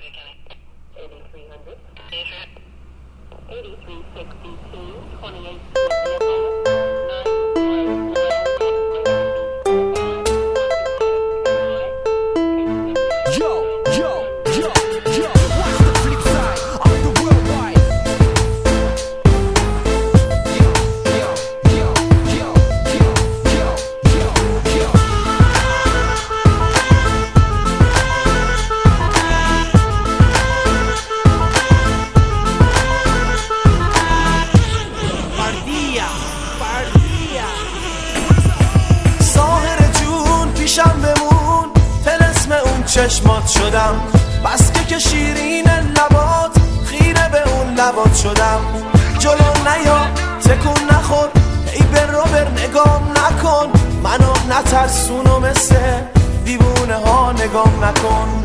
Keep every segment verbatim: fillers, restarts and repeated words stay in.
چشمات شدم بس که که شیرین لبات خیره به اون لبات شدم. جلو نیا تکون نخور ای بر رو بر نگام نکن، منو نترسون و مثل دیوونه ها نگام نکن.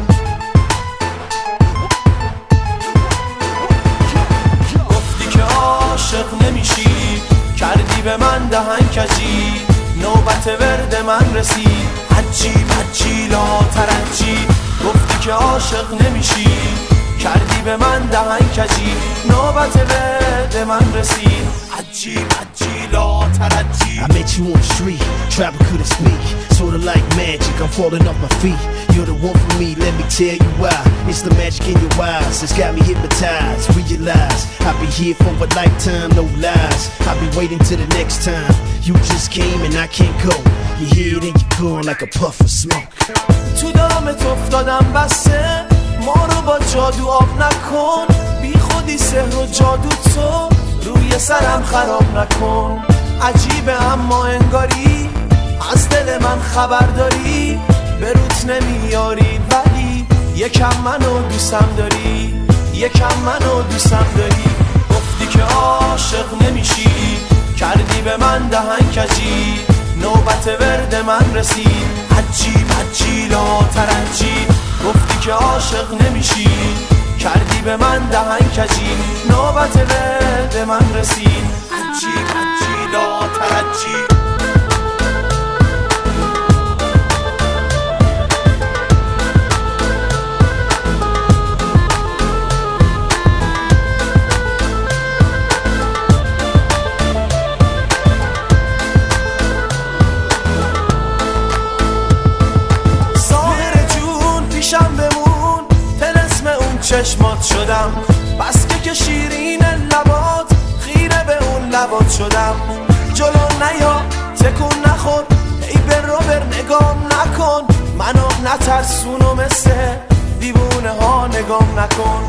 گفتی که عاشق نمیشی، کردی به من دهن کجی، نوبت ورد من رسید عجیب عجیلا ترجی. گفتی که عاشق نمیشی، کردی به من دهن کجی، نوبت ورد من رسید عجیب عجیلا ترجی. I met you on the street, travel couldn't speak, sorta like magic, I'm falling off my feet. You're the one for me, let me tell you why. It's the magic in your eyes, it's got me hypnotized. Realize, I'll be here for a lifetime, no lies. I'll be waiting till the next time. You just came and I can't go. You hear it and you're going like a puff of smoke. تو دامت افتادم بسه، ما رو با جادو آب نکن. بی خودی سحر و جادو تو روی سرم خراب نکن. عجیبه اما انگاری از دل من خبر داری، به روت نمیاری ولی یکم منو دوستم داری، یکم منو دوستم داری. گفتی که عاشق نمیشی، کردی به من دهن کجی، نوبت ورد من رسید عجیب عجیلا ترجی. گفتی که عاشق نمیشی، کردی به من دهن کجی، نوبت ورد من رسید عجیب عجیلا ترجی. چشمات شدم بس که که شیرین لبات خیره به اون لبات شدم. جلو نیا تکون نخور ای بر رو بر نگام نکن، منو نترسون و مثل دیوونه ها نگام نکن.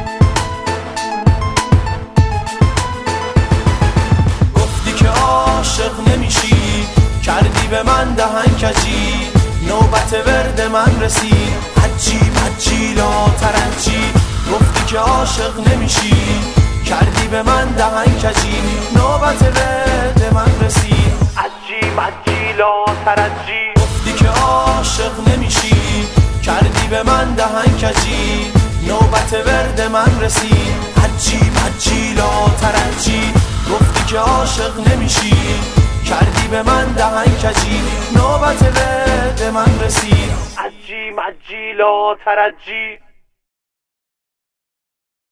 گفتی که عاشق نمیشی، کردی به من دهن کجی، نوبت ورد من رسید عجیب عجیلا ترجی. گفتی که عاشق نمیشی، کردی به من دهن کجی، نوبت ورد من رسید عجیب عجیلا ترجی. گفتی که عاشق نمیشی، کردی به من دهن کجی، نوبت ورد من رسید عجیب عجیلا ترجی. گفتی که عاشق نمیشی، کردی به من دهن کجی، نوبت ورد من رسید عجیب عجیلا ترجی.